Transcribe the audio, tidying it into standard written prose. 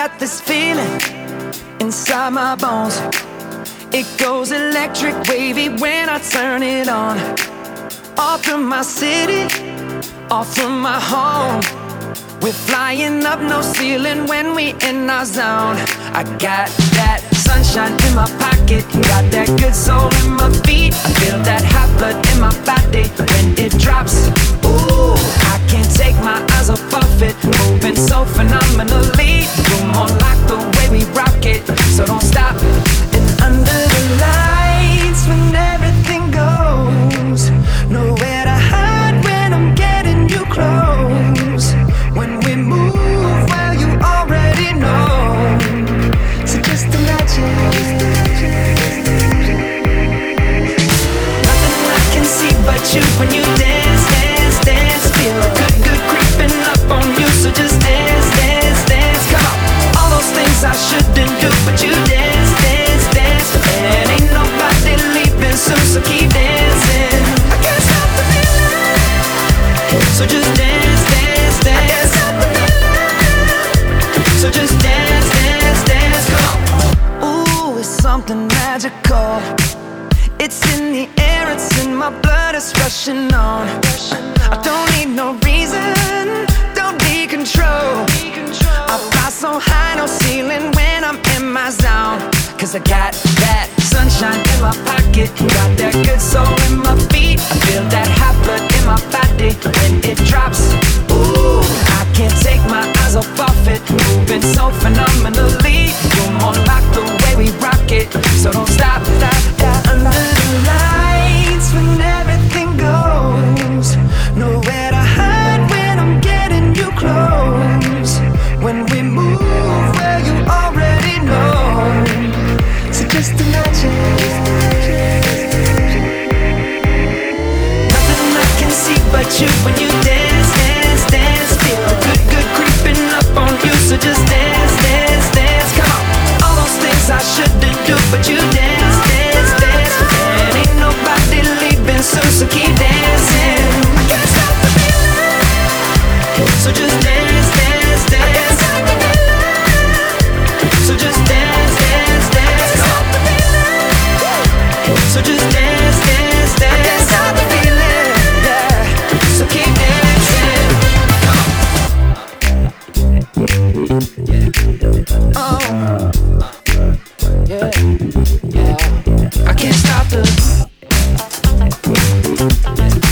got this feeling inside my bones. It goes electric wavy when I turn it on. Off from my city, off from my home. We're flying up, no ceiling when we in our zone. I got that sunshine in my pocket, got that good soul in my feet. I feel that hot blood in my body when it drops. Ooh, I can't take my eyes off of it, moving so phenomenally. You're more like the way we rock it, so don't stop. And under the lights when everything goes, nowhere to hide when I'm getting you close. When we move, well, you already know. So just imagine. Nothing I can see but you when you dance, dance, dance. Feel good, good creeping up on you. So just dance, dance, dance. Come on. All those things I shouldn't do, but you dance, dance, dance. And ain't nobody leaving soon, so keep dancing. I can't stop the feeling. So just dance, dance, dance. So just dance, dance, dance, come on. Ooh, it's something magical. It's in the air, it's in my blood, it's rushing on. I don't need no reason, don't need control. I fly so high, no ceiling when I'm in my zone. Cause I got that sunshine in my pocket, got that good soul in my feet. I feel that hot blood in my body when it drops. Ooh, I can't take my eyes off of it, moving so phenomenally. You're more like the way we rock it, so don't stop, stop, stop. Under the lights when everything goes, nowhere to hide when I'm getting you close. When we move, well, you already know. So just imagine. Nothing I can see but you when you dance, dance, dance. Feel good, good creeping up on you. So just dance, dance, dance. Come on. All those things I shouldn't do, but you dance, dance, dance. And ain't nobody leaving soon, so keep dancing. I can't stop the feeling. So just dance, dance, dance. So just dance, dance, dance. Stop the feeling. So just dance, dance, dance. Stop the feeling, yeah. So keep dancing. Oh, yeah, yeah. I can't stop the.